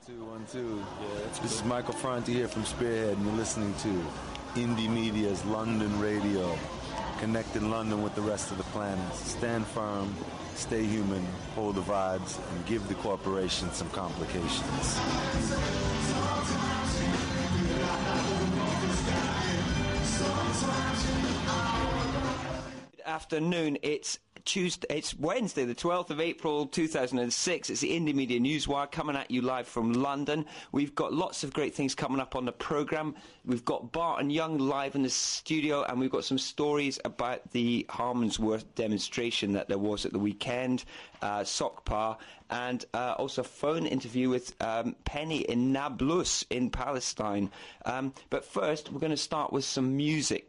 1, 2. Yeah, this is Michael Franti here from Spearhead, and you're listening to Indie Media's London Radio, connecting London with the rest of the planet. Stand firm, stay human, hold the vibes, and give the corporation some complications. Good afternoon. It's Wednesday, the 12th of April 2006. It's the Indie Media Newswire coming at you live from London. We've got lots of great things coming up on the programme. We've got Bart and Young live in the studio, and we've got some stories about the Harmondsworth demonstration that there was at the weekend, Sokpa, and also a phone interview with Penny in Nablus in Palestine. But first, we're going to start with some music.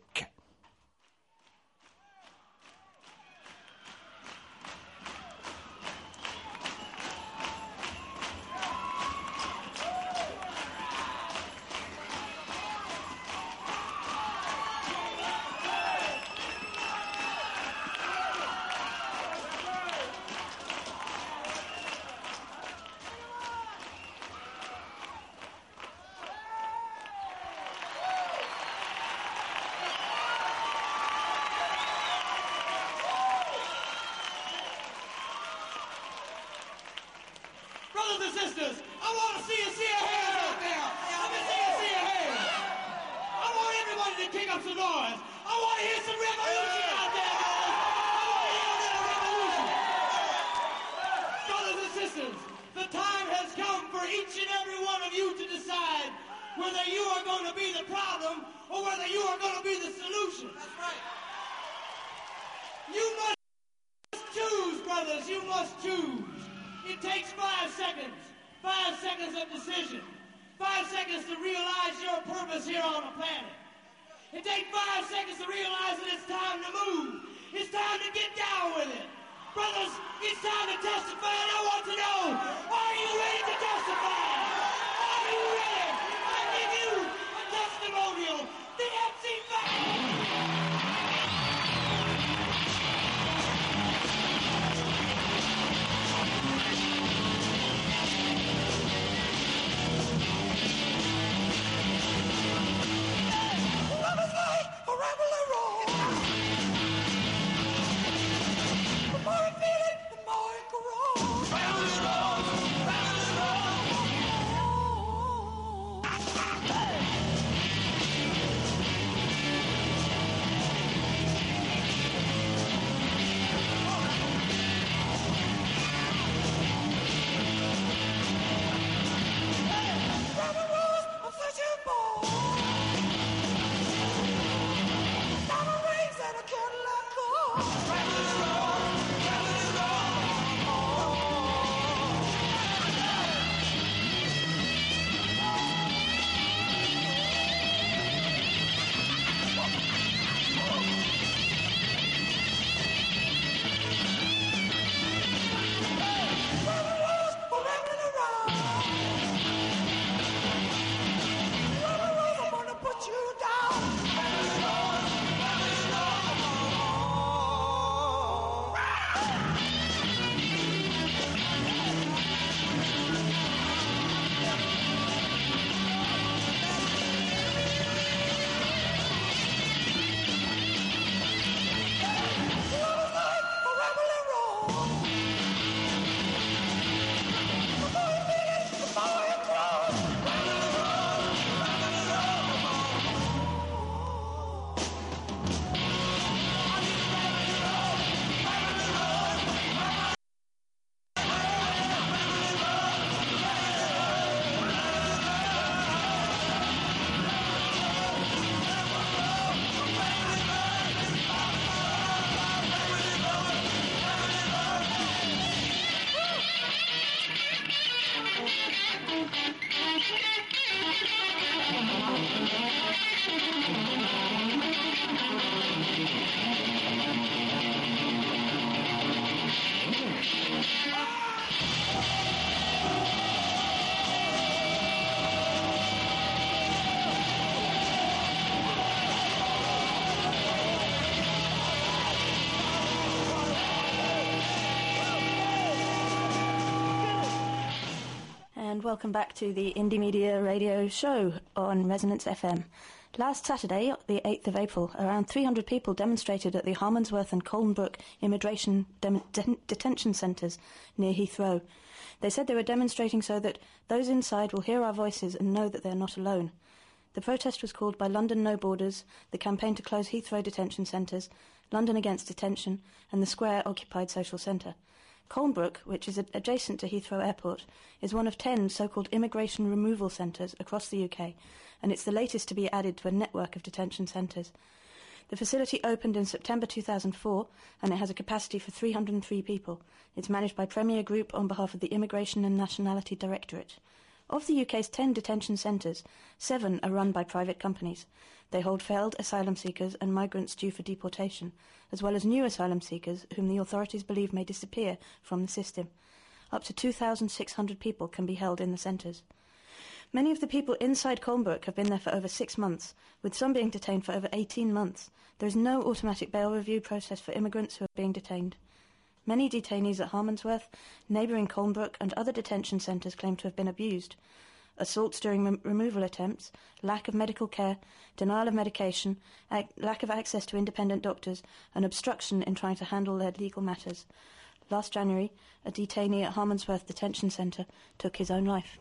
and welcome back to the Indie Media Radio Show on Resonance FM. Last Saturday, the 8th of April, around 300 people demonstrated at the Harmondsworth and Colnbrook immigration detention centres near Heathrow. They said they were demonstrating so that those inside will hear our voices and know that they're not alone. The protest was called by London No Borders, the campaign to close Heathrow detention centres, London Against Detention, and the Square Occupied Social Centre. Colnbrook, which is adjacent to Heathrow Airport, is one of 10 so-called immigration removal centres across the UK, and it's the latest to be added to a network of detention centres. The facility opened in September 2004, and it has a capacity for 303 people. It's managed by Premier Group on behalf of the Immigration and Nationality Directorate. Of the UK's 10 detention centres, 7 are run by private companies. They hold failed asylum seekers and migrants due for deportation, as well as new asylum seekers whom the authorities believe may disappear from the system. Up to 2,600 people can be held in the centres. Many of the people inside Colnbrook have been there for over 6 months, with some being detained for over 18 months. There is no automatic bail review process for immigrants who are being detained. Many detainees at Harmondsworth, neighbouring Colnbrook and other detention centres claim to have been abused. Assaults during removal attempts, lack of medical care, denial of medication, lack of access to independent doctors, and obstruction in trying to handle their legal matters. Last January, a detainee at Harmondsworth Detention Centre took his own life.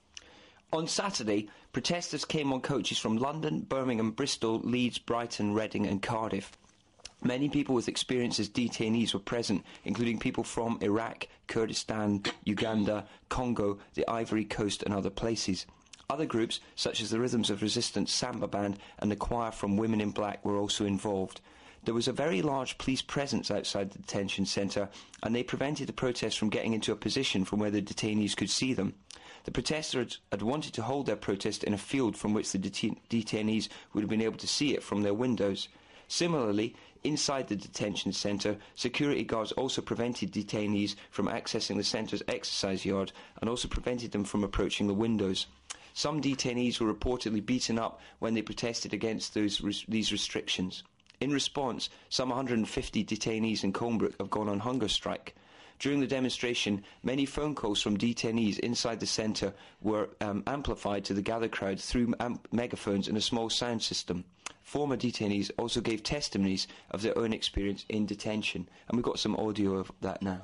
On Saturday, protesters came on coaches from London, Birmingham, Bristol, Leeds, Brighton, Reading and Cardiff. Many people with experience as detainees were present, including people from Iraq, Kurdistan, Uganda, Congo, the Ivory Coast and other places. Other groups, such as the Rhythms of Resistance Samba Band and the choir from Women in Black, were also involved. There was a very large police presence outside the detention centre, and they prevented the protests from getting into a position from where the detainees could see them. The protesters had wanted to hold their protest in a field from which the detainees would have been able to see it from their windows. Similarly, inside the detention centre, security guards also prevented detainees from accessing the centre's exercise yard and also prevented them from approaching the windows. Some detainees were reportedly beaten up when they protested against these restrictions. In response, some 150 detainees in Colnbrook have gone on hunger strike. During the demonstration, many phone calls from detainees inside the centre were amplified to the gathered crowd through megaphones and a small sound system. Former detainees also gave testimonies of their own experience in detention, and we've got some audio of that now.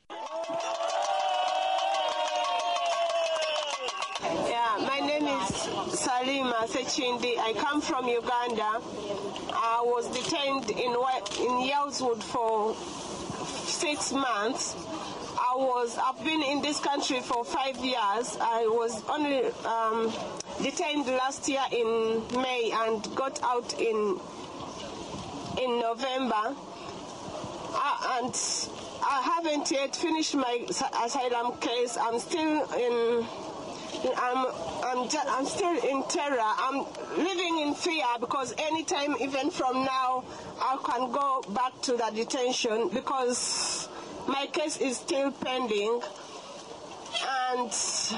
My name is Salima Sechindi. I come from Uganda. I was detained in Yaleswood for 6 months. I've been in this country for 5 years. I was only detained last year in May and got out in November. And I haven't yet finished my asylum case. I'm still I'm still in terror. I'm living in fear because anytime, even from now, I can go back to the detention because my case is still pending. And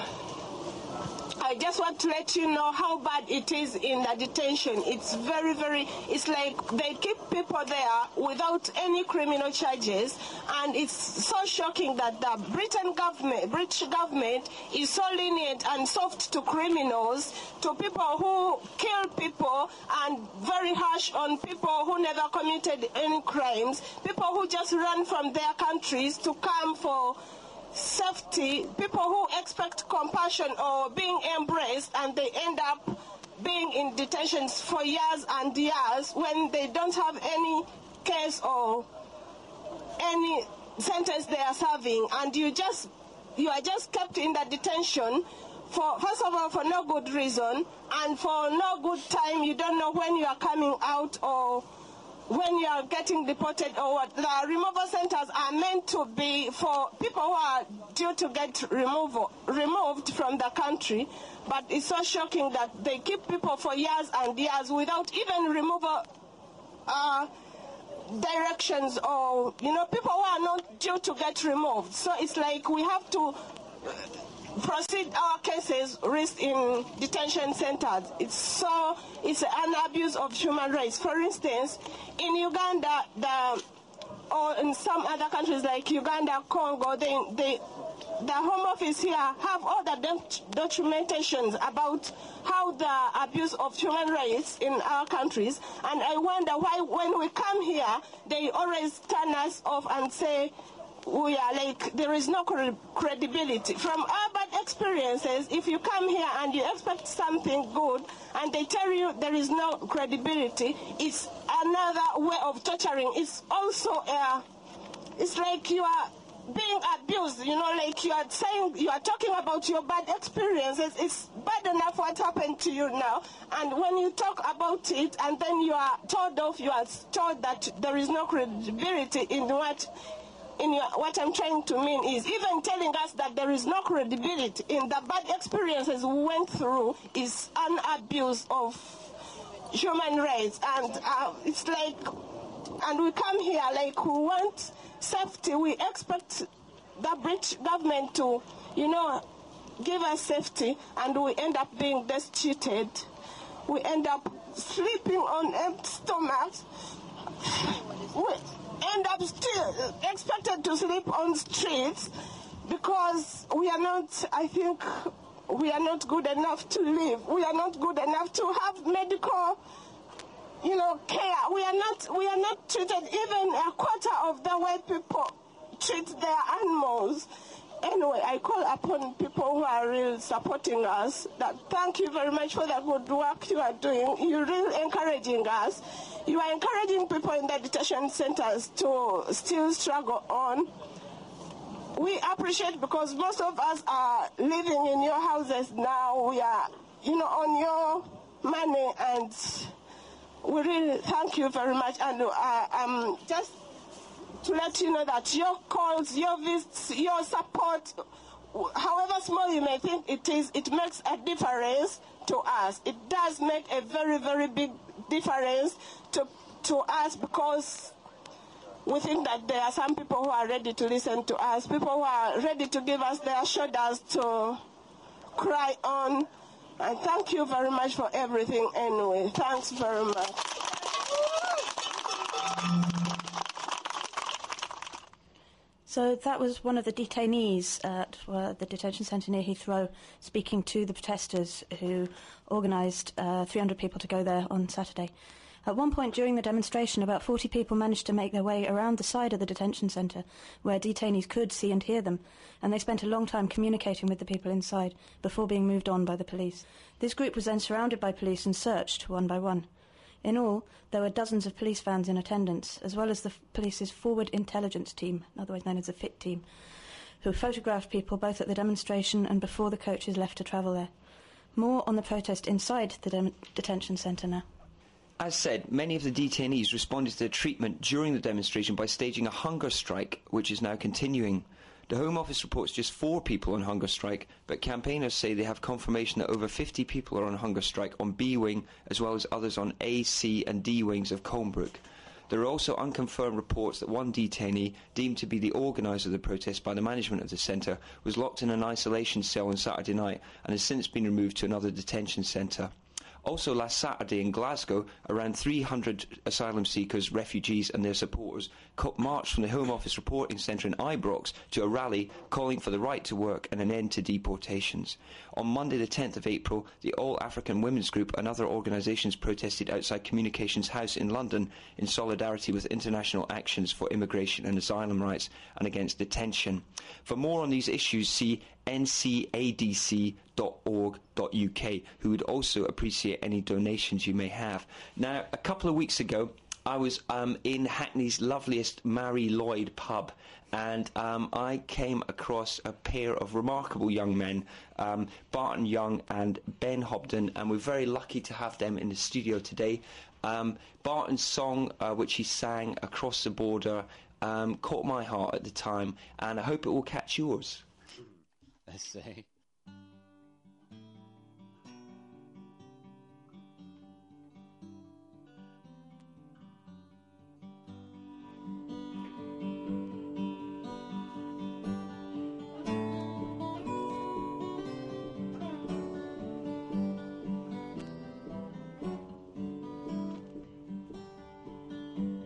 I just want to let you know how bad it is in the detention. It's very, it's like they keep people there without any criminal charges, and it's so shocking that the British government is so lenient and soft to criminals, to people who kill people, and very harsh on people who never committed any crimes, people who just run from their countries to come for safety, people who expect compassion or being embraced, and they end up being in detentions for years and years when they don't have any case or any sentence they are serving, and you are just kept in the detention for, first of all, for no good reason, and for no good time. You don't know when you are coming out or when you are getting deported or what. The removal centers are meant to be for people who are due to get removed from the country, but it's so shocking that they keep people for years and years without even removal directions, or, people who are not due to get removed. So it's like we have to proceed our cases risk in detention centers. It's an abuse of human rights. For instance, in Uganda, or in some other countries like Uganda, Congo, they the Home Office here have all the documentations about how the abuse of human rights in our countries, and I wonder why when we come here, they always turn us off and say we are like, there is no credibility. From our bad experiences, if you come here and you expect something good and they tell you there is no credibility, it's another way of torturing. It's also it's like you are being abused, like you are saying, you are talking about your bad experiences. It's bad enough what happened to you now, and when you talk about it and then you are told off, you are told that there is no credibility in what I'm trying to mean is even telling us that there is no credibility in the bad experiences we went through is an abuse of human rights. And it's like, and we come here like we want safety. We expect the British government to, give us safety, and we end up being destituted. We end up sleeping on empty stomachs. We end up still expected to sleep on streets because we are not, I think, we are not good enough to live. We are not good enough to have medical, care. We are not treated even a quarter of the way people treat their animals. Anyway, I call upon people who are really supporting us that thank you very much for the good work you are doing. You're really encouraging us. You are encouraging people in the detention centers to still struggle on. We appreciate because most of us are living in your houses now. We are, on your money, and we really thank you very much. And just to let you know that your calls, your visits, your support, however small you may think it is, it makes a difference to us. It does make a very, very big difference to us because we think that there are some people who are ready to listen to us, people who are ready to give us their shoulders to cry on. And thank you very much for everything anyway. Thanks very much. So that was one of the detainees at the detention centre near Heathrow speaking to the protesters who organised 300 people to go there on Saturday. At one point during the demonstration, about 40 people managed to make their way around the side of the detention centre where detainees could see and hear them, and they spent a long time communicating with the people inside before being moved on by the police. This group was then surrounded by police and searched one by one. In all, there were dozens of police vans in attendance, as well as the police's Forward Intelligence Team, otherwise known as the FIT team, who photographed people both at the demonstration and before the coaches left to travel there. More on the protest inside the detention centre now. As said, many of the detainees responded to their treatment during the demonstration by staging a hunger strike, which is now continuing. The Home Office reports just 4 people on hunger strike, but campaigners say they have confirmation that over 50 people are on hunger strike on B Wing, as well as others on A, C and D wings of Colnbrook. There are also unconfirmed reports that one detainee, deemed to be the organiser of the protest by the management of the centre, was locked in an isolation cell on Saturday night and has since been removed to another detention centre. Also last Saturday in Glasgow, around 300 asylum seekers, refugees and their supporters marched from the Home Office reporting centre in Ibrox to a rally calling for the right to work and an end to deportations. On Monday the 10th of April, the All African Women's Group and other organisations protested outside Communications House in London in solidarity with international actions for immigration and asylum rights and against detention. For more on these issues, see ncadc.org.uk, who would also appreciate any donations you may have. Now, a couple of weeks ago, I was in Hackney's loveliest Mary Lloyd pub, and I came across a pair of remarkable young men, Barton Young and Ben Hobden, and we're very lucky to have them in the studio today. Barton's song, which he sang across the border, caught my heart at the time, and I hope it will catch yours. Let's see.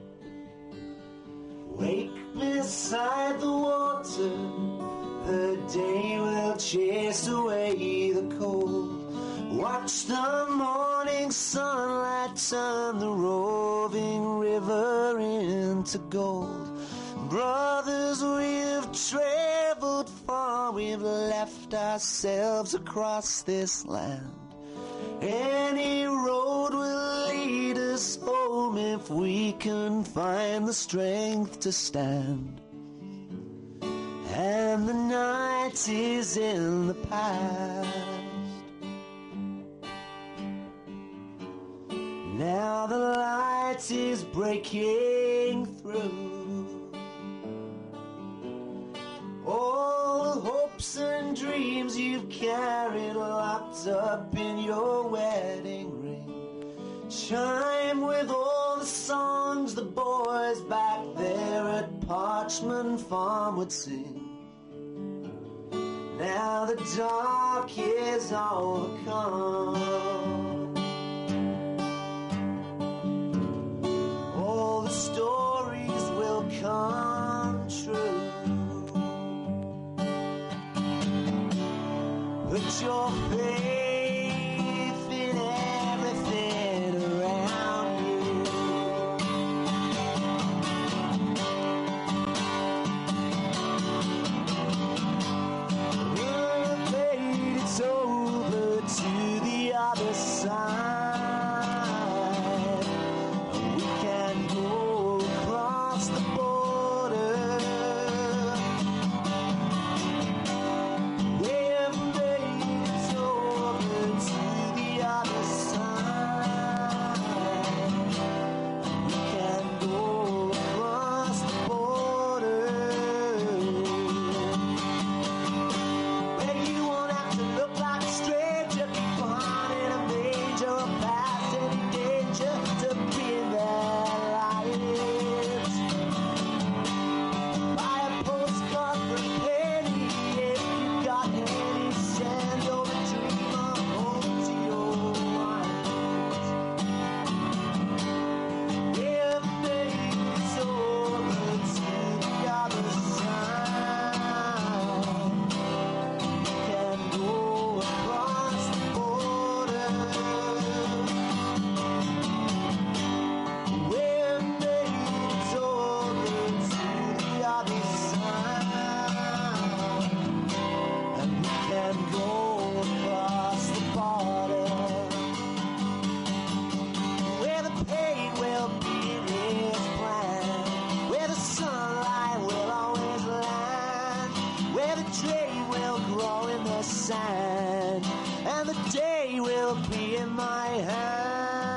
Wake beside the water, the will chase away the cold. Watch the morning sunlight turn the roving river into gold. Brothers, we've traveled far, we've left ourselves across this land. Any road will lead us home if we can find the strength to stand. And the night is in the past. Now the light is breaking through. All the hopes and dreams you've carried locked up in your wedding ring chime with all the songs the boys back there at Parchman Farm would sing. Now the dark is overcome. All the stories will come true. Put your faith in everything around you. Well, baby, it's over to the other side. We can go across the border. We've made it over to the other side. We can go across the border. Where you won't have to look like a stranger, be born in a manger or past any danger to be in their lives. Buy a postcard for a penny if you got any. Send over a dream of home to your wife. We've made it over to the other side. We can go across the border. We've made it over to the other side. And we can go across the border. Where the pain will be in his plan. Where the sunlight will always land. Where the tree will grow in the sand. And the day will be in my hand.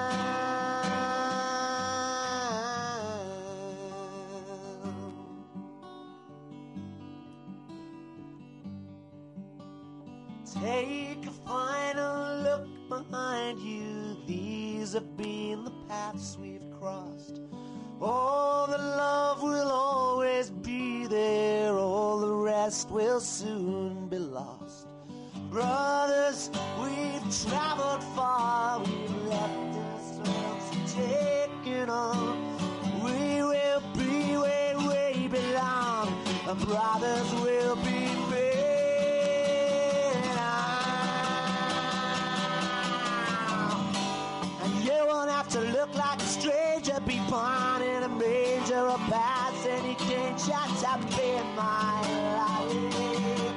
Take a final look behind you. These have been the paths we've crossed. All the love will always be there. All the rest will soon be lost. Brothers, we've traveled far. We've left ourselves taken on. We will be where we belong. And brothers will be made now. And you won't have to look like a stranger, be born in a manger or pass any danger to be in my life.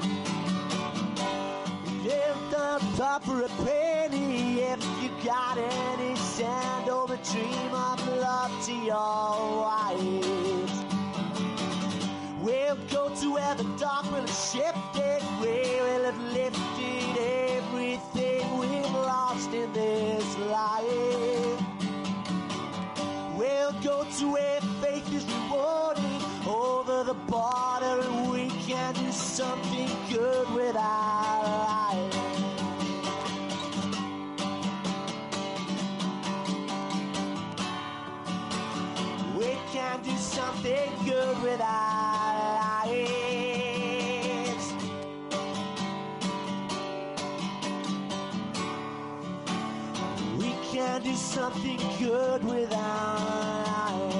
Lift up for a penny if you got any. Send over a dream of love to your wife. We'll go to where the dark will have shifted. We will have lifted everything we've lost in this life. We'll go to where faith is rewarded over the border, and we can do something good with our life. We can do something good with our lives. We can do something good with our lives.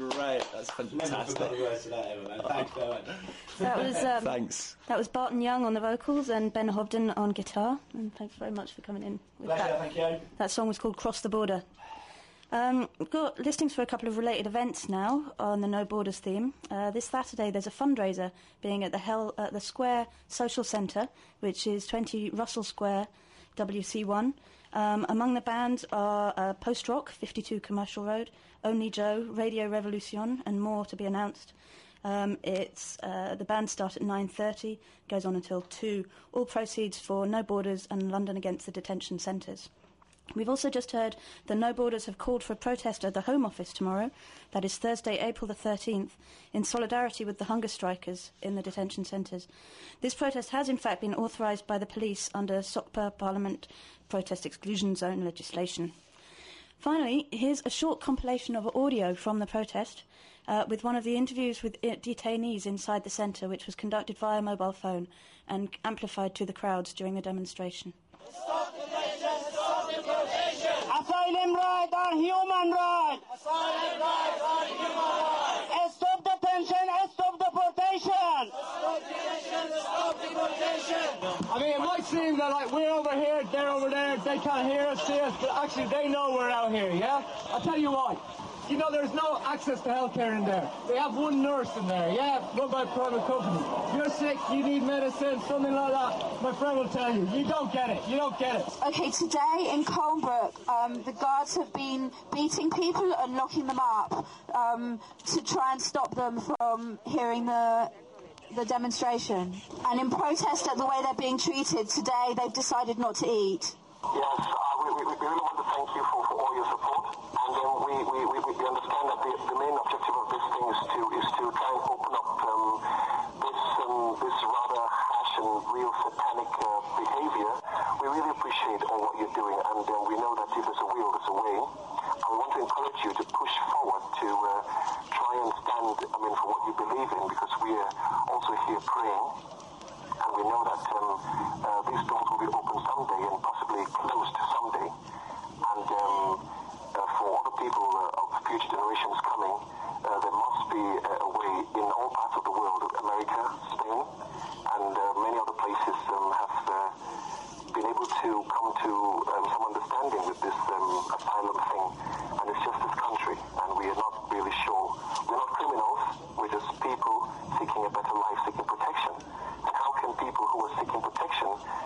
great. That's fantastic. Never forgot the words to that ever, man. Thanks very much. That was Thanks. That was Barton Young on the vocals and Ben Hobden on guitar. And thanks very much for coming in with that. Thank you. That song was called Cross the Border. We've got listings for a couple of related events now on the No Borders theme. This Saturday there's a fundraiser being at the Square Social Centre, which is 20 Russell Square, WC1. Among the bands are Post Rock, 52 Commercial Road, Only Joe, Radio Revolution, and more to be announced. The bands start at 9:30, goes on until 2. All proceeds for No Borders and London Against the Detention Centres. We've also just heard the No Borders have called for a protest at the Home Office tomorrow. That is Thursday, April the 13th, in solidarity with the hunger strikers in the detention centres. This protest has in fact been authorised by the police under SOCPA Parliament Protest Exclusion Zone legislation. Finally, here's a short compilation of audio from the protest with one of the interviews with detainees inside the centre, which was conducted via mobile phone and amplified to the crowds during the demonstration. Stop detention! Stop deportation! Asylum rights are human rights! Asylum rights are human rights! Stop detention! Stop deportation! Stop detention! Stop deportation! I mean, it might seem that like we're over here, they're over there, they can't hear us, see us, but actually they know we're out here, yeah? I'll tell you why. You know, there's no access to healthcare in there. They have one nurse in there, yeah, run by a private company. You're sick, you need medicine, something like that. My friend will tell you, you don't get it, you don't get it. Okay, today in Colnbrook, the guards have been beating people and locking them up to try and stop them from hearing the demonstration. And in protest at the way they're being treated, today they've decided not to eat. Yes, we really want to thank you for all your support, and we understand that the main objective of this thing is to try and open up this rather harsh and real satanic behavior. We really appreciate all what you're doing, and we know that if there's a will, there's a way, and we want to encourage you to push forward to try and stand, for what you believe in, because we are also here praying. And we know that these doors will be open someday and possibly closed someday. And for other people of future generations coming, there must be a way in all parts of the world, America, Spain, and many other places have been able to come to some understanding with this asylum thing. And it's just this country, and we are not really sure. We're not criminals, we're just people seeking a better life, seeking protection. And how can people who are seeking protection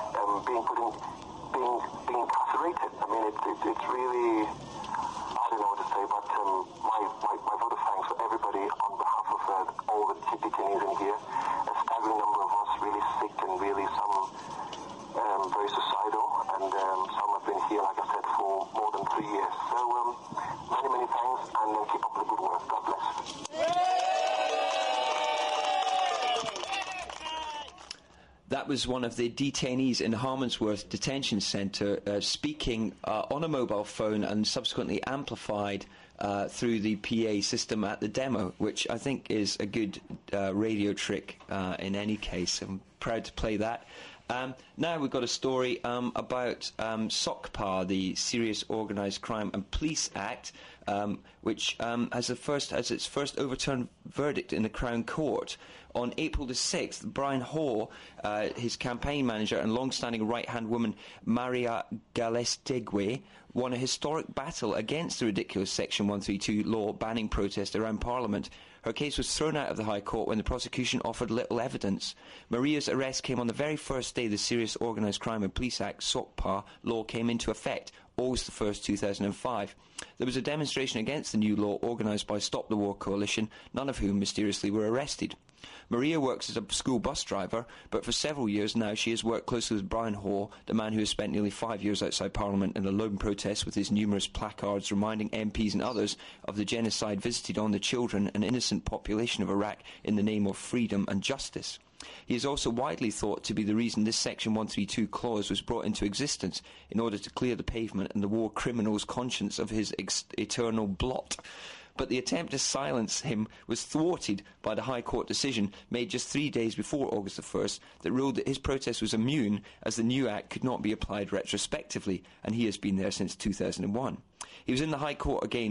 being incarcerated? I mean, it's really, I don't know what to say, but my vote of thanks for everybody on behalf of all the detainees in here. A staggering number of us really sick and really some very suicidal, and some have been here, like I said, for more than 3 years. So many thanks, and keep up the good work. God bless. That was one of the detainees in Harmondsworth Detention Centre speaking on a mobile phone and subsequently amplified through the PA system at the demo, which I think is a good radio trick in any case. I'm proud to play that. Now we've got a story about SOCPA, the Serious Organised Crime and Police Act, which has its first overturned verdict in the Crown Court. On April the 6th, Brian Hall, his campaign manager and long-standing right-hand woman Maria Galestegui, won a historic battle against the ridiculous Section 132 law banning protest around Parliament. Her case was thrown out of the High Court when the prosecution offered little evidence. Maria's arrest came on the very first day the Serious Organised Crime and Police Act, SOCPA, law came into effect, August 1st, 2005. There was a demonstration against the new law organised by Stop the War Coalition, none of whom mysteriously were arrested. Maria works as a school bus driver, but for several years now she has worked closely with Brian Hall, the man who has spent nearly 5 years outside Parliament in a lone protest with his numerous placards reminding MPs and others of the genocide visited on the children and innocent population of Iraq in the name of freedom and justice. He is also widely thought to be the reason this Section 132 clause was brought into existence, in order to clear the pavement and the war criminal's conscience of his eternal blot. but the attempt to silence him was thwarted by the High Court decision made just 3 days before August the 1st that ruled that his protest was immune as the new Act could not be applied retrospectively, and he has been there since 2001. He was in the High Court again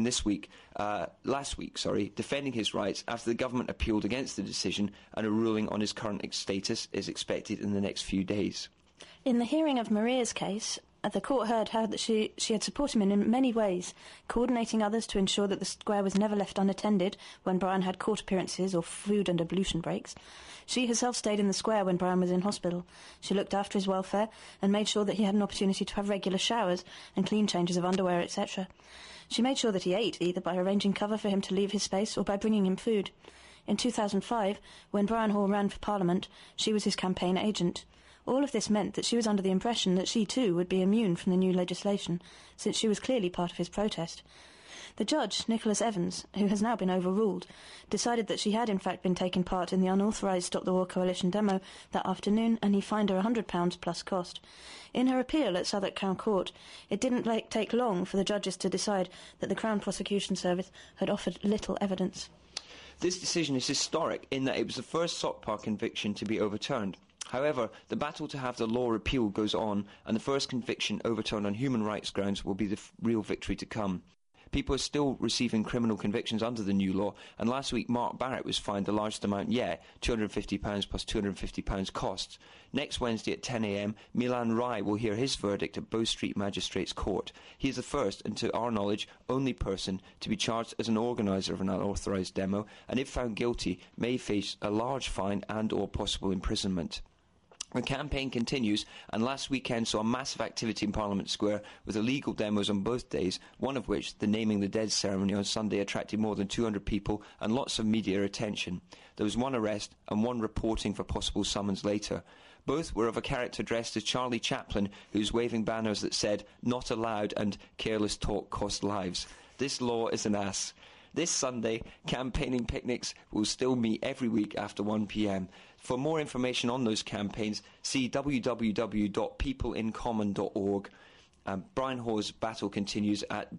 last week, defending his rights after the government appealed against the decision, and a ruling on his current status is expected in the next few days. In the hearing of Maria's case, the court heard how that she had supported him in many ways, coordinating others to ensure that the square was never left unattended when Brian had court appearances or food and ablution breaks. She herself stayed in the square when Brian was in hospital. She looked after his welfare and made sure that he had an opportunity to have regular showers and clean changes of underwear, etc. She made sure that he ate, either by arranging cover for him to leave his space or by bringing him food. In 2005, when Brian Hall ran for Parliament, she was his campaign agent. All of this meant that she was under the impression that she too would be immune from the new legislation, since she was clearly part of his protest. The judge, Nicholas Evans, who has now been overruled, decided that she had in fact been taking part in the unauthorised Stop the War Coalition demo that afternoon, and he fined her £100 plus cost. In her appeal at Southwark Crown Court, it didn't take long for the judges to decide that the Crown Prosecution Service had offered little evidence. This decision is historic in that it was the first sock park conviction to be overturned. However, the battle to have the law repealed goes on, and the first conviction overturned on human rights grounds will be the real victory to come. People are still receiving criminal convictions under the new law, and last week Mark Barrett was fined the largest amount yet, £250 plus £250 costs. Next Wednesday at 10 a.m, Milan Rai will hear his verdict at Bow Street Magistrates Court. He is the first, and to our knowledge, only person to be charged as an organiser of an unauthorised demo, and if found guilty, may face a large fine and or possible imprisonment. The campaign continues, and last weekend saw massive activity in Parliament Square with illegal demos on both days, one of which, the Naming the Dead ceremony on Sunday, attracted more than 200 people and lots of media attention. There was one arrest and one reporting for possible summons later. Both were of a character dressed as Charlie Chaplin, who was waving banners that said, "Not allowed" and "Careless talk costs lives." This law is an ass. This Sunday, campaigning picnics will still meet every week after 1 p.m. For more information on those campaigns, see www.peopleincommon.org. Brian Hall's battle continues at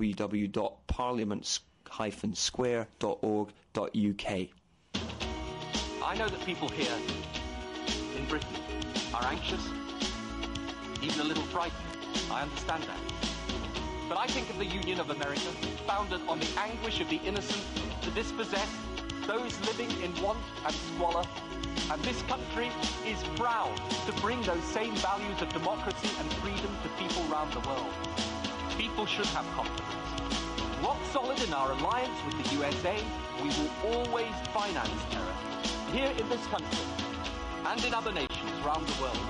www.parliament-square.org.uk. I know that people here in Britain are anxious, even a little frightened. I understand that. But I think of the Union of America, founded on the anguish of the innocent, the dispossessed, those living in want and squalor. And this country is proud to bring those same values of democracy and freedom to people around the world. People should have confidence. Rock solid in our alliance with the USA, we will always finance terror, here in this country and in other nations around the world.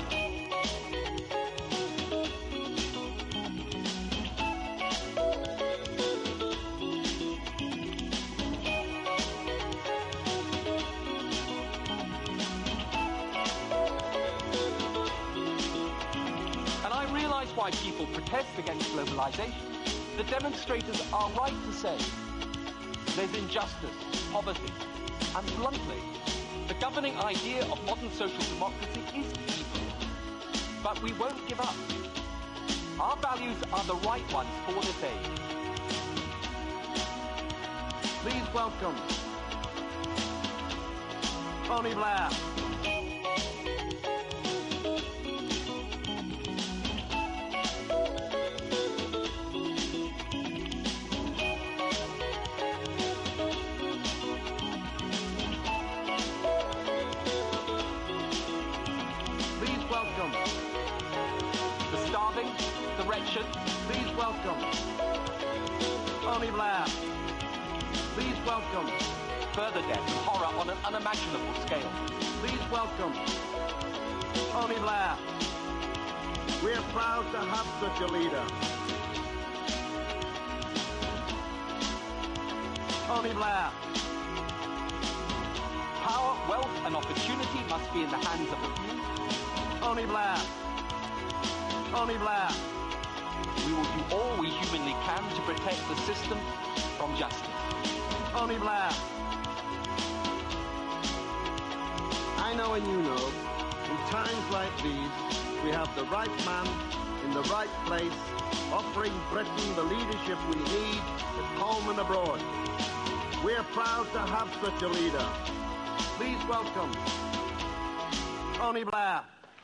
Why people protest against globalization. The demonstrators are right to say there's injustice, poverty, and bluntly, the governing idea of modern social democracy is evil. But we won't give up. Our values are the right ones for this age. Please welcome Tony Blair. Please welcome Tony Blair. Please welcome further death and horror on an unimaginable scale. Please welcome Tony Blair. We're proud to have such a leader. Tony Blair. Power, wealth and opportunity must be in the hands of the few. Tony Blair. Tony Blair. We will do all we humanly can to protect the system from justice. Tony Blair. I know and you know, in times like these, we have the right man in the right place, offering Britain the leadership we need at home and abroad. We are proud to have such a leader. Please welcome Tony Blair.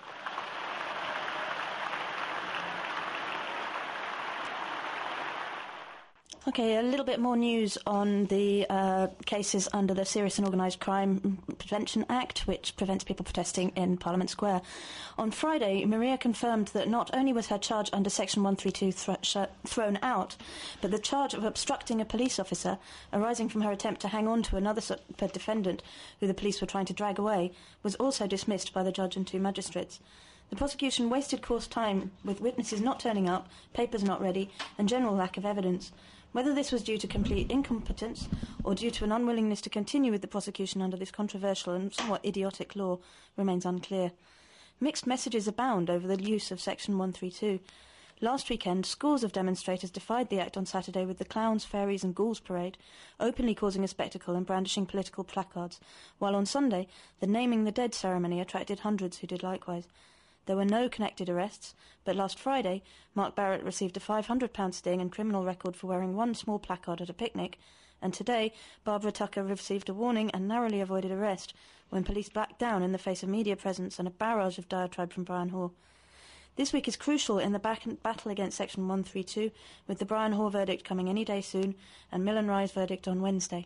Okay, a little bit more news on the cases under the Serious and Organised Crime Prevention Act, which prevents people protesting in Parliament Square. On Friday, Maria confirmed that not only was her charge under Section 132 thrown out, but the charge of obstructing a police officer, arising from her attempt to hang on to another defendant who the police were trying to drag away, was also dismissed by the judge and 2 magistrates. The prosecution wasted court time with witnesses not turning up, papers not ready, and general lack of evidence. Whether this was due to complete incompetence or due to an unwillingness to continue with the prosecution under this controversial and somewhat idiotic law remains unclear. Mixed messages abound over the use of Section 132. Last weekend, scores of demonstrators defied the act on Saturday with the clowns, fairies and ghouls parade, openly causing a spectacle and brandishing political placards, while on Sunday, the Naming the Dead ceremony attracted hundreds who did likewise. There were no connected arrests, but last Friday, Mark Barrett received a £500 sting and criminal record for wearing one small placard at a picnic, and today, Barbara Tucker received a warning and narrowly avoided arrest when police backed down in the face of media presence and a barrage of diatribe from Brian Hoare. This week is crucial in the battle against Section 132, with the Brian Hoare verdict coming any day soon and Millen Rye's verdict on Wednesday.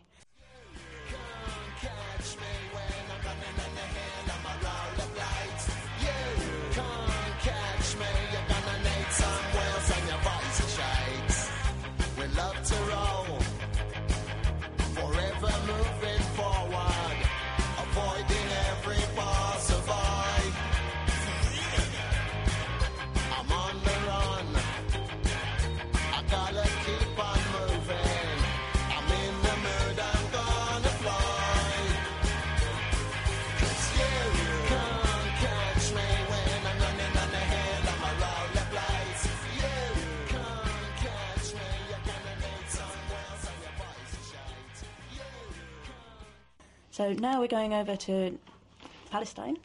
So now we're going over to Palestine.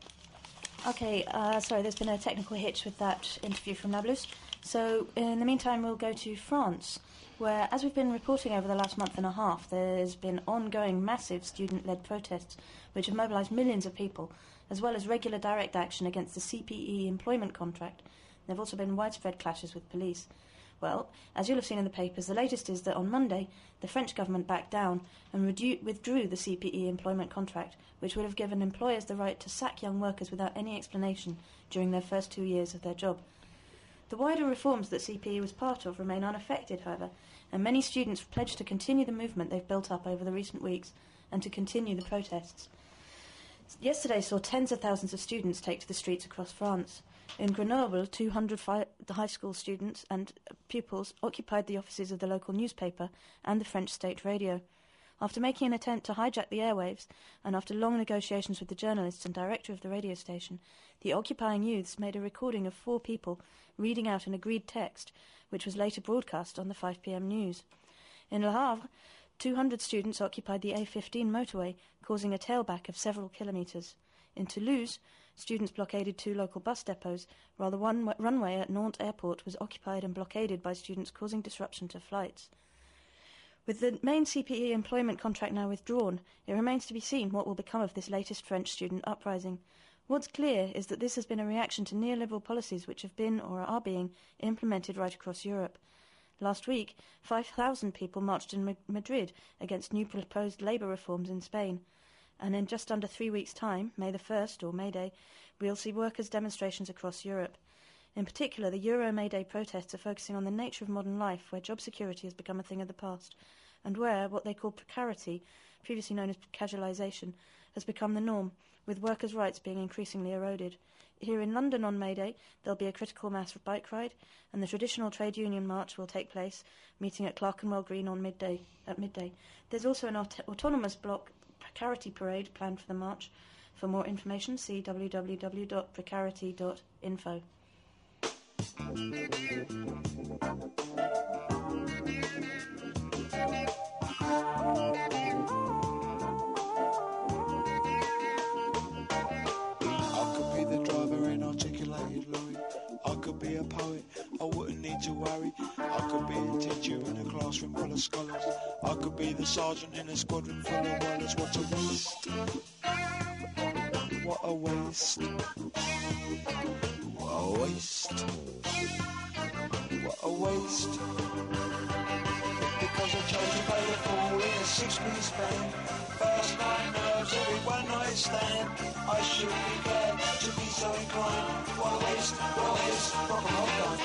Okay, sorry, there's been a technical hitch with that interview from Nablus. So in the meantime, we'll go to France, where, as we've been reporting over the last month and a half, there's been ongoing massive student-led protests which have mobilised millions of people, as well as regular direct action against the CPE employment contract. There have also been widespread clashes with police. Well, as you'll have seen in the papers, the latest is that on Monday, the French government backed down and withdrew the CPE employment contract, which would have given employers the right to sack young workers without any explanation during their first 2 years of their job. The wider reforms that CPE was part of remain unaffected, however, and many students pledged to continue the movement they've built up over the recent weeks and to continue the protests. Yesterday saw tens of thousands of students take to the streets across France. In Grenoble, 200 high school students and pupils occupied the offices of the local newspaper and the French state radio. After making an attempt to hijack the airwaves, and after long negotiations with the journalists and director of the radio station, the occupying youths made a recording of 4 people reading out an agreed text, which was later broadcast on the 5 p.m. news. In Le Havre, 200 students occupied the A15 motorway, causing a tailback of several kilometres. In Toulouse, students blockaded 2 local bus depots, while the runway at Nantes Airport was occupied and blockaded by students, causing disruption to flights. With the main CPE employment contract now withdrawn, it remains to be seen what will become of this latest French student uprising. What's clear is that this has been a reaction to neoliberal policies which have been or are being implemented right across Europe. Last week, 5,000 people marched in Madrid against new proposed labour reforms in Spain. And in just under 3 weeks' time, May the 1st, or May Day, we'll see workers' demonstrations across Europe. In particular, the Euro May Day protests are focusing on the nature of modern life, where job security has become a thing of the past, and where what they call precarity, previously known as casualisation, has become the norm, with workers' rights being increasingly eroded. Here in London on May Day, there'll be a critical mass bike ride, and the traditional trade union march will take place, meeting at Clerkenwell Green at midday. There's also an autonomous block precarity parade planned for the march. For more information, see www.precarity.info. I could be the driver in articulated lorry. I could be a poet, I wouldn't need to worry. I could be a teacher in a classroom full of scholars. I could be the sergeant in a squadron full of wallers. What a waste. What a waste. What a waste. What a waste. Because I chose to play the fool in a six-piece band. First night nerves, every one night stand. I should be glad to be so inclined. What a waste, what a waste. Rock and roll don't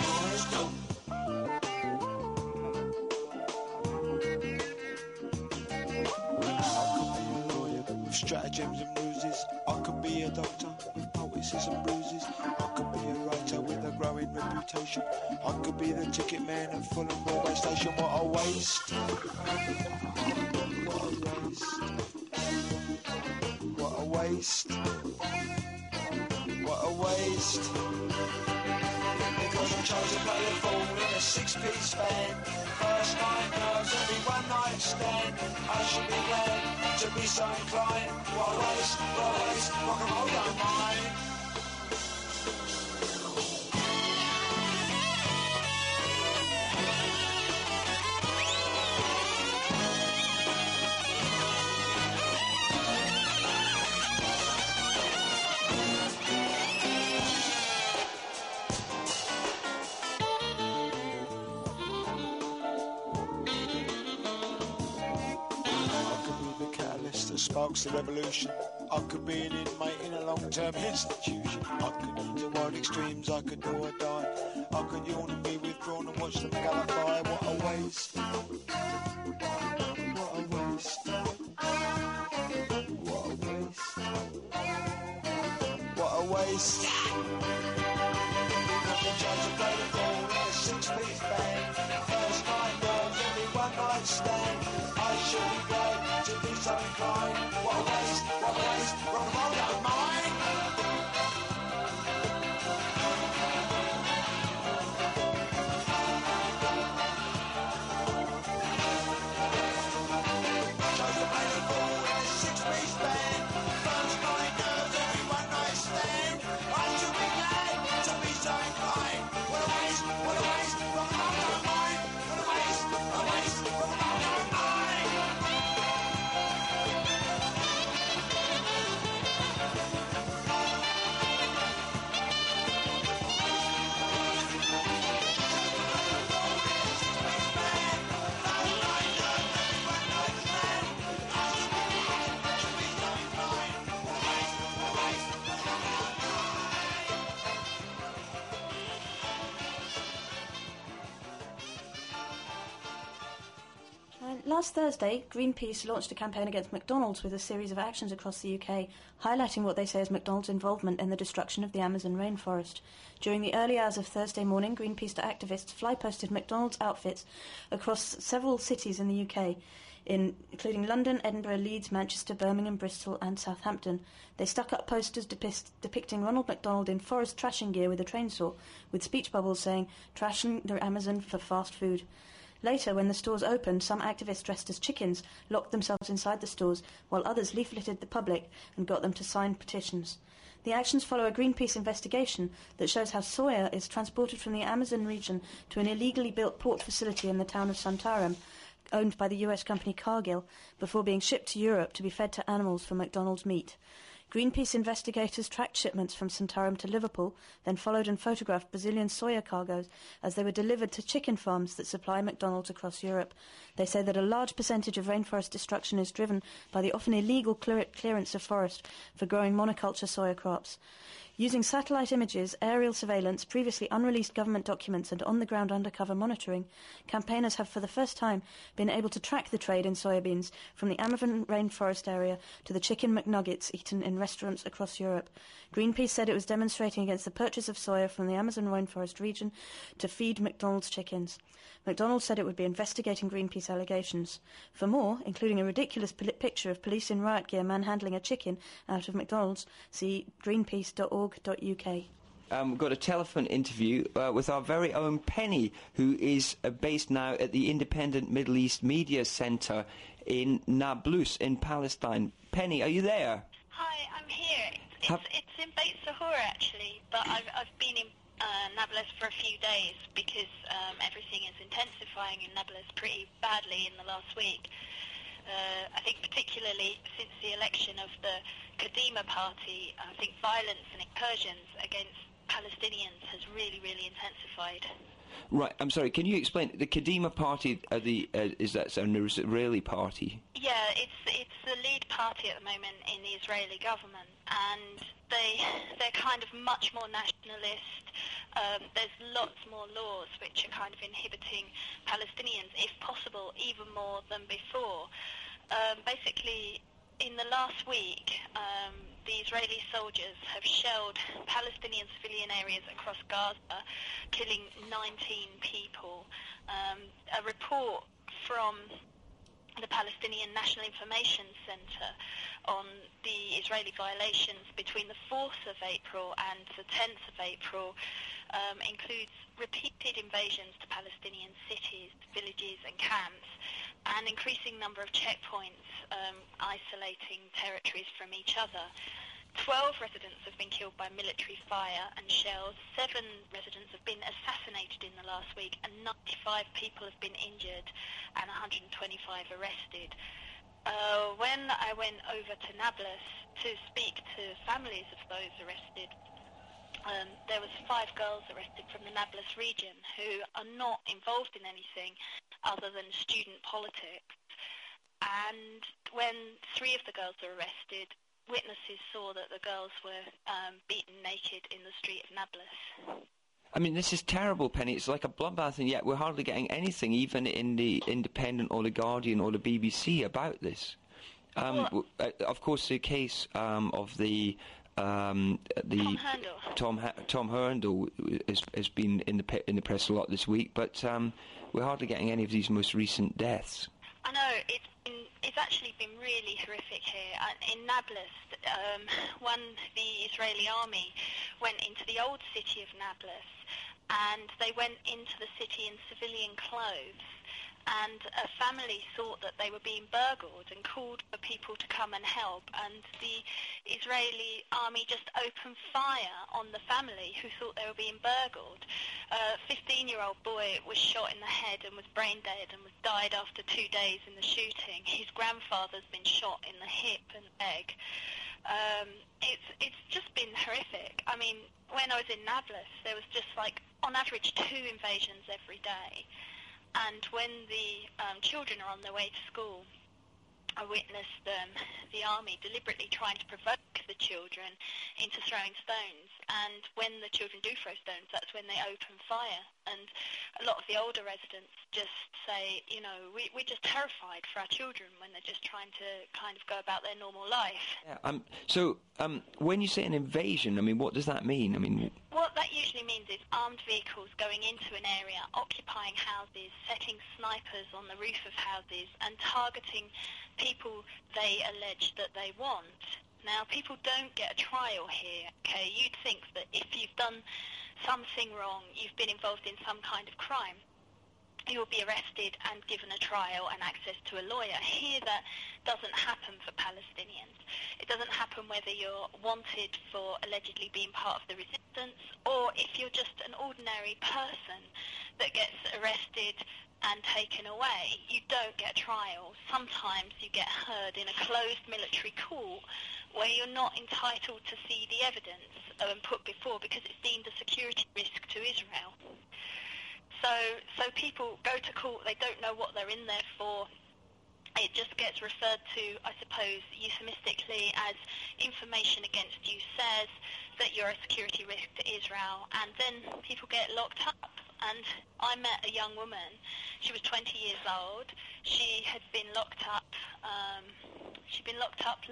with stratagems and ruses. I could be a doctor with poultices and bruises. I could be a writer with a growing reputation. I could be the ticket man at Fulham Broadway Station. What a waste. What a waste. What a waste. What a waste. Because I chose to play the fool in a six-piece band. First night nerves, every one night stand. I should be glad to be so inclined. What a waste, what a waste. Rock and roll don't mind. Sparks the revolution. I could be an inmate in a long-term institution. I could into wild extremes, I could do or die. I could yawn and be withdrawn and watch them gallify. What a waste. What a waste. What a waste. What a waste. Nothing tries to play the ball in a six-piece band. First night nerves, every one night stand. I should be glad to be so inclined. What a waste, what a waste. Rock and roll don't mind. Chose to play the ball in a six-piece band. First night nerves, every one night stand. I should be glad to be so inclined. What a waste, what a waste. Rock and roll don't mind. What a waste, what a waste. Rock and roll don't mind. Last Thursday, Greenpeace launched a campaign against McDonald's with a series of actions across the UK, highlighting what they say is McDonald's involvement in the destruction of the Amazon rainforest. During the early hours of Thursday morning, Greenpeace activists fly-posted McDonald's outfits across several cities in the UK, including London, Edinburgh, Leeds, Manchester, Birmingham, Bristol and Southampton. They stuck up posters depicting Ronald McDonald in forest trashing gear with a train saw, with speech bubbles saying, "Trashing the Amazon for fast food." Later, when the stores opened, some activists dressed as chickens locked themselves inside the stores, while others leafleted the public and got them to sign petitions. The actions follow a Greenpeace investigation that shows how soya is transported from the Amazon region to an illegally built port facility in the town of Santarem, owned by the US company Cargill, before being shipped to Europe to be fed to animals for McDonald's meat. Greenpeace investigators tracked shipments from Santarem to Liverpool, then followed and photographed Brazilian soya cargoes as they were delivered to chicken farms that supply McDonald's across Europe. They say that a large percentage of rainforest destruction is driven by the often illegal clearance of forest for growing monoculture soya crops. Using satellite images, aerial surveillance, previously unreleased government documents and on-the-ground undercover monitoring, campaigners have for the first time been able to track the trade in soybeans from the Amazon rainforest area to the chicken McNuggets eaten in restaurants across Europe. Greenpeace said it was demonstrating against the purchase of soya from the Amazon rainforest region to feed McDonald's chickens. McDonald's said it would be investigating Greenpeace allegations. For more, including a ridiculous picture of police in riot gear manhandling a chicken out of McDonald's, see greenpeace.org.uk. We've got a telephone interview with our very own Penny, who is based now at the Independent Middle East Media Centre in Nablus in Palestine. Penny, are you there? Hi, I'm here. It's in Beit Sahur actually, but I've been in Nablus for a few days because everything is intensifying in Nablus pretty badly in the last week. I think particularly since the election of the Kadima party, I think violence and incursions against Palestinians has really, really intensified. Right, I'm sorry, can you explain, the Kadima party, is that an Israeli party? Yeah, it's the lead party at the moment in the Israeli government, and they're kind of much more nationalist. There's lots more laws which are kind of inhibiting Palestinians, if possible, even more than before. Basically, in the last week, the Israeli soldiers have shelled Palestinian civilian areas across Gaza, killing 19 people. A report from the Palestinian National Information Center on the Israeli violations between the 4th of April and the 10th of April includes repeated invasions to Palestinian cities, villages and camps, an increasing number of checkpoints isolating territories from each other. 12 residents have been killed by military fire and shells, 7 residents have been assassinated in the last week, and 95 people have been injured and 125 arrested. When I went over to Nablus to speak to families of those arrested, there was 5 girls arrested from the Nablus region who are not involved in anything other than student politics. And when 3 of the girls were arrested, witnesses saw that the girls were beaten naked in the street of Nablus. I mean, this is terrible, Penny. It's like a bloodbath, and yet we're hardly getting anything, even in the Independent or the Guardian or the BBC, about this. Of course, the case of the Tom Herndl. Tom Herndl has been in the press a lot this week, but we're hardly getting any of these most recent deaths. I know, it's actually been really horrific here. In Nablus, the Israeli army went into the old city of Nablus, and they went into the city in civilian clothes, and a family thought that they were being burgled and called for people to come and help, and the Israeli army just opened fire on the family who thought they were being burgled. A 15-year-old boy was shot in the head and was brain dead and died after 2 days in the shooting. His grandfather's been shot in the hip and leg. It's just been horrific. I mean, when I was in Nablus, there was just on average 2 invasions every day. And when the children are on their way to school, I witnessed the army deliberately trying to provoke the children into throwing stones. And when the children do throw stones, that's when they open fire. And a lot of the older residents just say, we're just terrified for our children when they're just trying to kind of go about their normal life. Yeah, so when you say an invasion, I mean, what does that mean? I mean, what that usually means is armed vehicles going into an area, occupying houses, setting snipers on the roof of houses, and targeting people they allege that they want. Now, people don't get a trial here, okay? You'd think that if you've done something wrong, you've been involved in some kind of crime, you'll be arrested and given a trial and access to a lawyer. Here, that doesn't happen for Palestinians. It doesn't happen whether you're wanted for allegedly being part of the resistance or if you're just an ordinary person that gets arrested and taken away. You don't get trial. Sometimes you get heard in a closed military court where you're not entitled to see the evidence put before because it's deemed a security risk to Israel. So people go to court, they don't know what they're in there for. It just gets referred to, I suppose, euphemistically as information against you says that you're a security risk to Israel, and then people get locked up. And I met a young woman. She was 20 years old. She had been locked up. She'd been locked up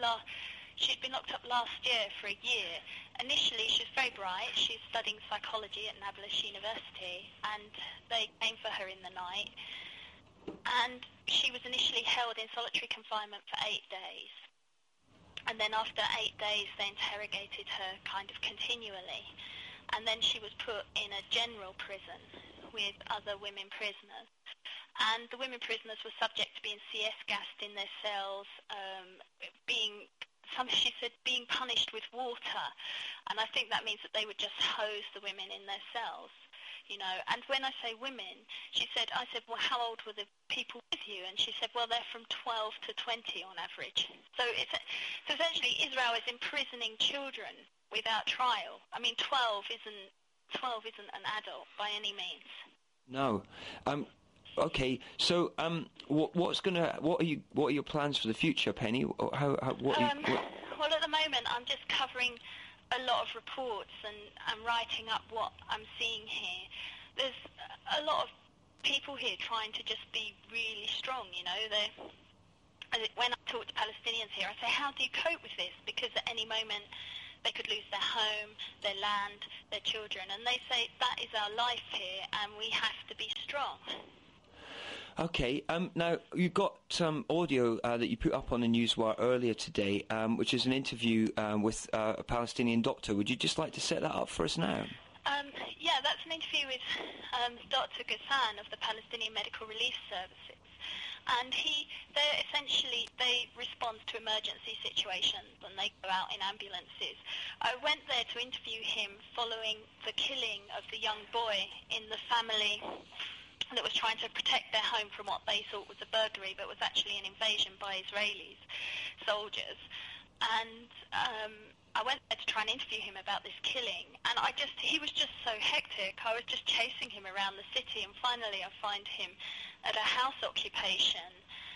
last year for a year. Initially, she was very bright. She's studying psychology at Nablus University, and they came for her in the night. And she was initially held in solitary confinement for 8 days. And then after 8 days, they interrogated her kind of continually. And then she was put in a general prison with other women prisoners. And the women prisoners were subject to being CS gassed in their cells, being she said being punished with water, and I think that means that they would just hose the women in their cells. You know, and when I say women, I said, well, how old were the people with you? And she said, well, they're from 12 to 20 on average. So so essentially Israel is imprisoning children without trial. I mean, 12 isn't an adult by any means. No. Okay. So, what are your plans for the future, Penny? Well, at the moment, I'm just covering a lot of reports and I'm writing up what I'm seeing here. There's a lot of people here trying to just be really strong, you know. When I talk to Palestinians here, I say, how do you cope with this? Because at any moment they could lose their home, their land, their children, and they say that is our life here and we have to be strong. Okay, now you've got some audio that you put up on the Newswire earlier today, which is an interview with a Palestinian doctor. Would you just like to set that up for us now? Yeah, that's an interview with Dr. Ghassan of the Palestinian Medical Relief Services. And they respond to emergency situations and they go out in ambulances. I went there to interview him following the killing of the young boy in the family that was trying to protect their home from what they thought was a burglary, but was actually an invasion by Israelis, soldiers. And I went there to try and interview him about this killing, and he was just so hectic. I was just chasing him around the city, and finally I find him at a house occupation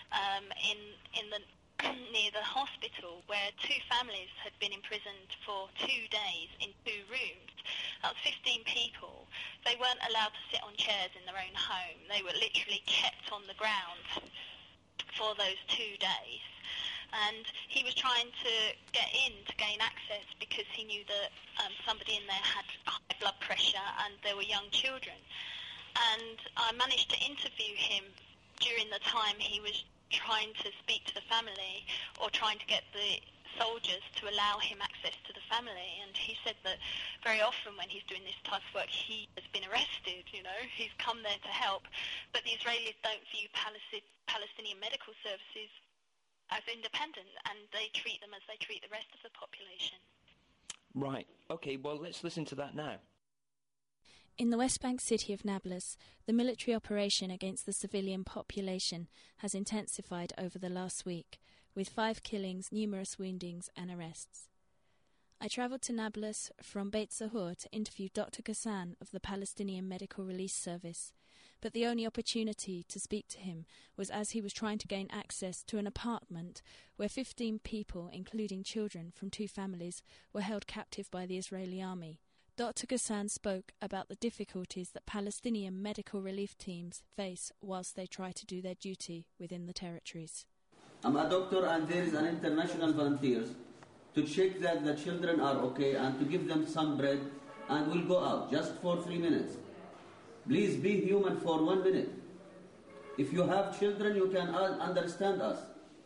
near the hospital, where two families had been imprisoned for 2 days in 2 rooms. That was 15 people. They weren't allowed to sit on chairs in their own home. They were literally kept on the ground for those 2 days. And he was trying to get in to gain access because he knew that somebody in there had high blood pressure and there were young children. And I managed to interview him during the time he was trying to speak to the family or trying to get the soldiers to allow him access to the family. And he said that very often when he's doing this type of work, he has been arrested, you know. He's come there to help. But the Israelis don't view Palestinian medical services as independent, and they treat them as they treat the rest of the population. Right. Okay, well, let's listen to that now. In the West Bank city of Nablus, the military operation against the civilian population has intensified over the last week, with 5 killings, numerous woundings and arrests. I travelled to Nablus from Beit Zahur to interview Dr. Ghassan of the Palestinian Medical Relief Service, but the only opportunity to speak to him was as he was trying to gain access to an apartment where 15 people, including children from 2 families, were held captive by the Israeli army. Dr. Ghassan spoke about the difficulties that Palestinian medical relief teams face whilst they try to do their duty within the territories. I'm a doctor, and there is an international volunteers to check that the children are okay and to give them some bread, and we'll go out just for 3 minutes. Please be human for 1 minute. If you have children, you can understand us.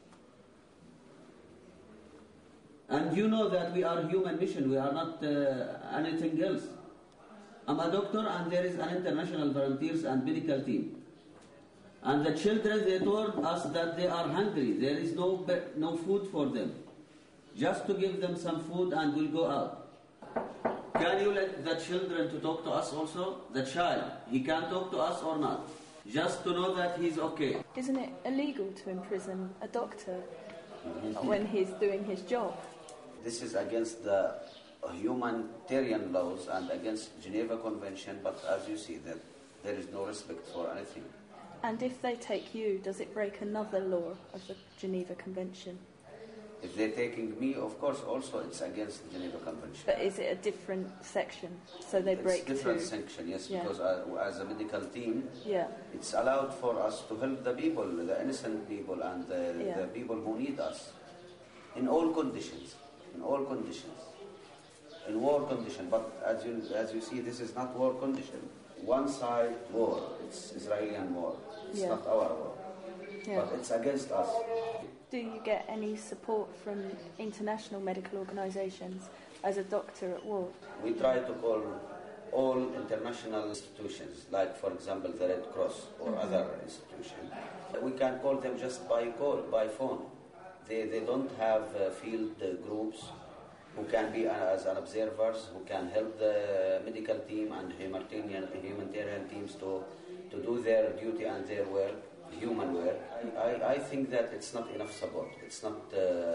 And you know that we are human mission, we are not anything else. I'm a doctor, and there is an international volunteers and medical team. And the children, they told us that they are hungry. There is no food for them. Just to give them some food and we'll go out. Can you let the children to talk to us also? The child, he can talk to us or not? Just to know that he's okay. Isn't it illegal to imprison a doctor when he's doing his job? This is against the humanitarian laws and against Geneva Convention, but as you see, that there is no respect for anything. And if they take you, does it break another law of the Geneva Convention? If they're taking me, of course, also it's against the Geneva Convention. But is it a different section? So they break two? It's a different section, yes, yeah. Because as a medical team, yeah. It's allowed for us to help the people, the innocent people, and the people who need us, in all conditions, in war condition. But as you see, this is not war condition. One side war, it's Israeli war. It's not our war, but it's against us. Do you get any support from international medical organisations as a doctor at war? We try to call all international institutions, like for example the Red Cross or other institutions. We can call them just by phone. They don't have field groups who can be as observers, who can help the medical team and humanitarian teams to do their duty and their work, human work. I think that it's not enough support. It's not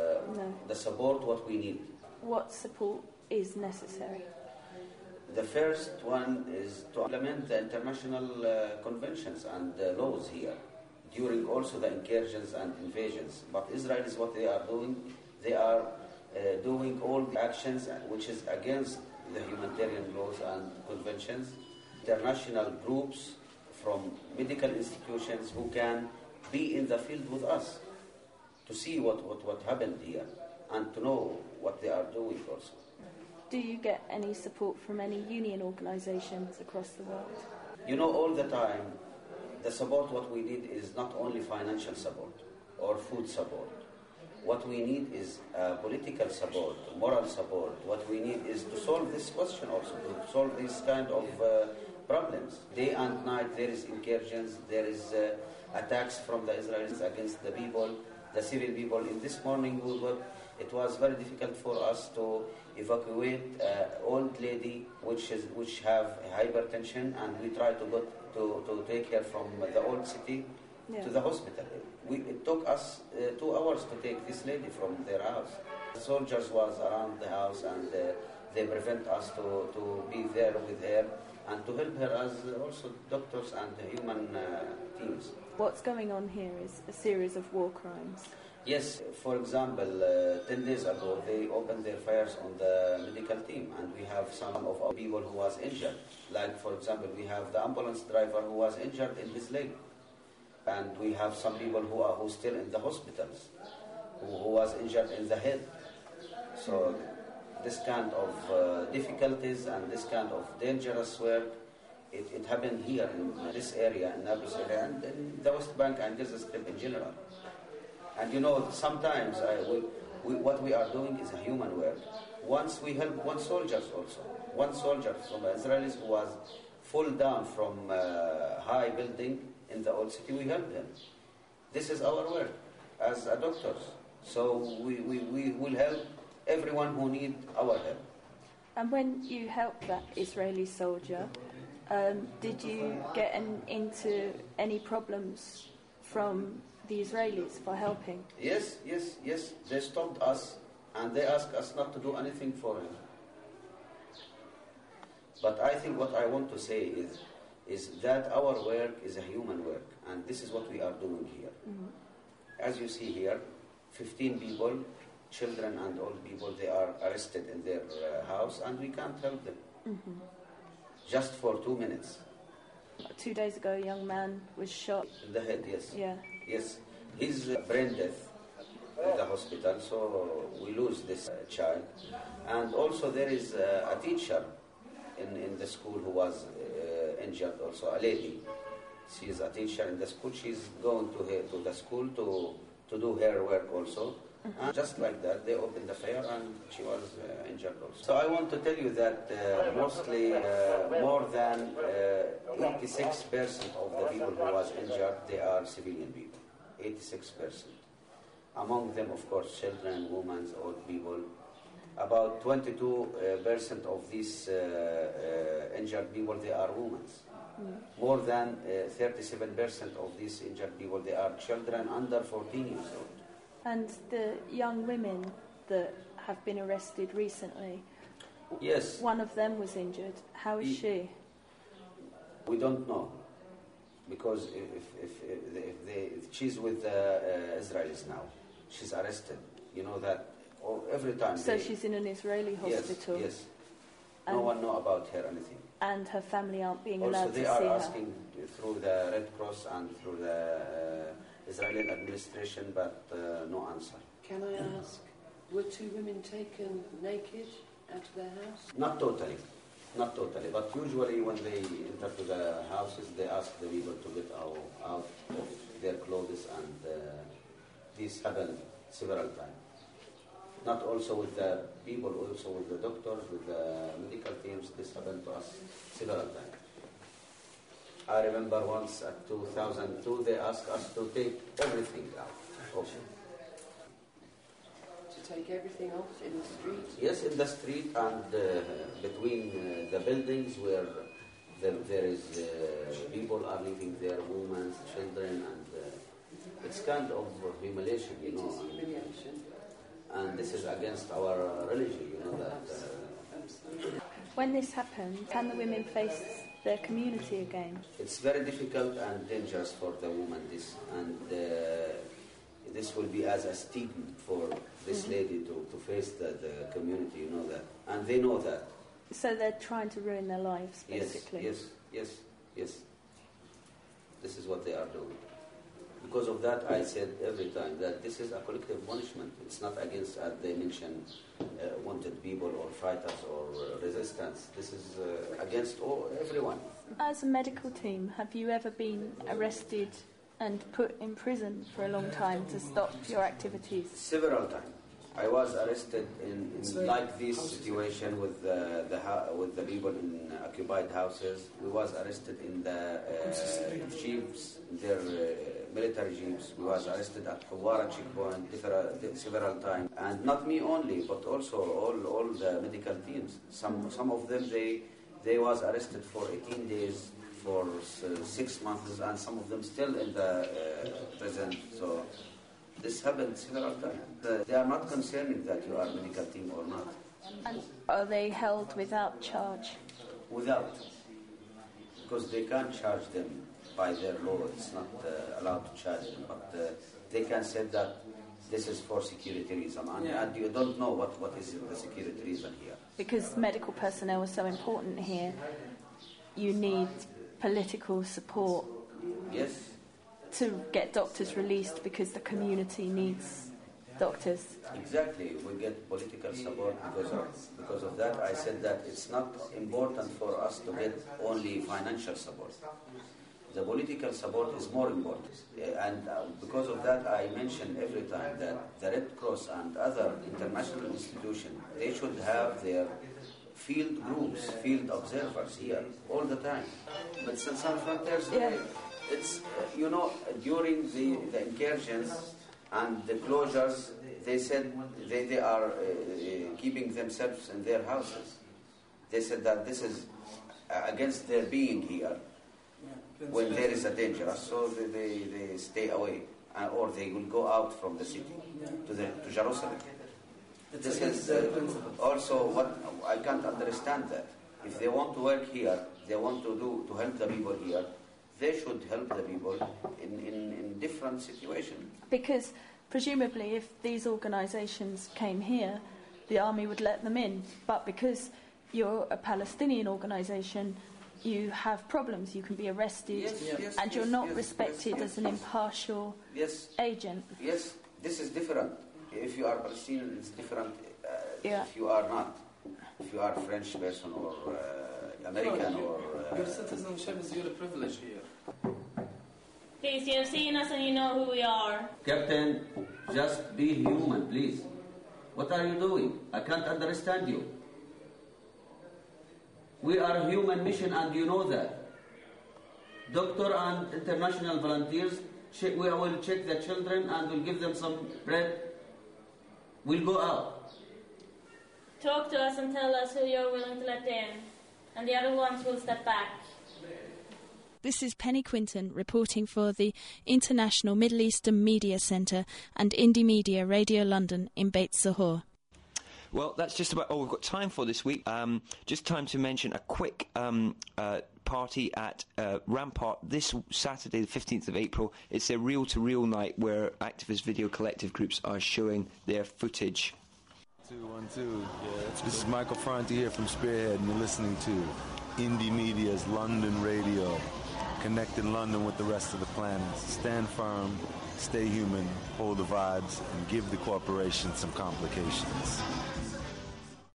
the support what we need. What support is necessary? The first one is to implement the international conventions and laws here, during also the incursions and invasions. But Israel is what they are doing. They are doing all the actions which is against the humanitarian laws and conventions. International groups from medical institutions who can be in the field with us to see what happened here and to know what they are doing also. Do you get any support from any union organisations across the world? You know, all the time, the support what we need is not only financial support or food support. What we need is political support, moral support. What we need is to solve this question also, to solve these kind of problems. Day and night there is incursions, there is attacks from the Israelis against the people, the civil people. In this morning it was very difficult for us to evacuate old lady which have hypertension, and we try to take her from the old city to the hospital. It took us 2 hours to take this lady from their house. The soldiers was around the house, and they prevent us to be there with her and to help her as also doctors and human teams. What's going on here is a series of war crimes. Yes, for example, 10 days ago they opened their fires on the medical team, and we have some of our people who was injured. Like, for example, we have the ambulance driver who was injured in his leg, and we have some people who are still in the hospitals, who was injured in the head. So this kind of difficulties and this kind of dangerous work, it happened here in this area, in Nablus area, and in the West Bank and Gaza Strip in general. And you know, sometimes what we are doing is a human work. Once we help one soldier also. One soldier from the Israelis who was fall down from a high building in the old city, we help them. This is our work as doctors. So we will help everyone who needs our help. And when you helped that Israeli soldier, did you get into any problems from the Israelis for helping? Yes. They stopped us and they asked us not to do anything for him. But I think what I want to say is that our work is a human work, and this is what we are doing here. Mm-hmm. As you see here, 15 people, children and old people, they are arrested in their house, and we can't help them. Mm-hmm. Just for 2 minutes. 2 days ago, a young man was shot. In the head, yes. Yeah. Yes. He's brain death in the hospital, so we lose this child. And also there is a teacher in the school who was injured also, a lady. She is a teacher in the school. She's going to the school to do her work also. Mm-hmm. And just like that, they opened the fire and she was injured also. So I want to tell you that mostly more than 86% of the people who was injured, they are civilian people. 86%. Among them, of course, children, women, old people. About 22% of these injured people, they are women. Mm. More than 37% of these injured people, they are children under 14 years old. And the young women that have been arrested recently, yes, one of them was injured. How is she? We don't know, because if she's with the Israelis now, she's arrested. You know that every time. So she's in an Israeli hospital. Yes. No one know about her anything. And her family aren't being also, allowed to see her. Also, they are asking through the Red Cross and through the Israeli administration, but no answer. Can I ask, were 2 women taken naked out of their house? Not totally, but usually when they enter to the houses, they ask the people to get out of their clothes, and this happened several times. Not also with the people, also with the doctors, with the medical teams. This happened to us several times. I remember once at 2002, they asked us to take everything out. Okay. take everything off in the street? Yes, in the street and between the buildings where there is people are living there, women, children, and it's kind of humiliation, you know. And this is against our religion, you know that. When this happens, can the women face their community again? It's very difficult and dangerous for the woman, this, and this will be as a stigma for this lady to face the community, you know that, and they know that. So they're trying to ruin their lives, basically. Yes. This is what they are doing. Because of that, I said every time that this is a collective punishment. It's not against, as they mentioned, wanted people or fighters or resistance. This is against everyone. As a medical team, have you ever been arrested and put in prison for a long time to stop your activities? Several times. I was arrested in like this situation with the people in occupied houses. We was arrested in the jeeps, their military jeeps. We was arrested at Hawara checkpoint several times, and not me only, but also all the medical teams. Some of them they was arrested for 18 days, for 6 months, and some of them still in the prison. So. This happened several times. They are not concerning that you are a medical team or not. And are they held without charge? Without. Because they can't charge them by their law. It's not allowed to charge them. But they can say that this is for security reason. And you don't know what is the security reason here. Because medical personnel is so important here, you need political support. Yes. To get doctors released because the community needs doctors. Exactly. We get political support because of that. I said that it's not important for us to get only financial support. The political support is more important. And because of that, I mention every time that the Red Cross and other international institutions, they should have their field groups, field observers here all the time. But Sans Frontiers, it's, you know, during the incursions and the closures, they said they are keeping themselves in their houses. They said that this is against their being here when there is a danger. So they stay away, or they will go out from the city to Jerusalem. This is also what I can't understand that. If they want to work here, they want to help the people here, they should help the people in different situations. Because presumably if these organisations came here, the army would let them in. But because you're a Palestinian organisation, you have problems. You can be arrested and you're not respected as an impartial agent. Yes, this is different. If you are Palestinian, it's different if you are not. If you are a French person or American or... Your citizenship is your privilege here. Please, you have seen us and you know who we are. Captain, just be human, please. What are you doing? I can't understand you. We are a human mission and you know that. Doctor and international volunteers, we will check the children and we'll give them some bread. We'll go out. Talk to us and tell us who you're willing to let in. And the other ones will step back. This is Penny Quinton reporting for the International Middle Eastern Media Centre and Indie Media Radio London in Beit Sahur. Well, that's just about all we've got time for this week. Just time to mention a quick party at Rampart this Saturday, the 15th of April. It's a reel-to-reel night where activist video collective groups are showing their footage. 212. This is Michael Franti here from Spearhead, and you're listening to Indie Media's London Radio, connecting London with the rest of the planet. Stand firm, stay human, hold the vibes, and give the corporation some complications.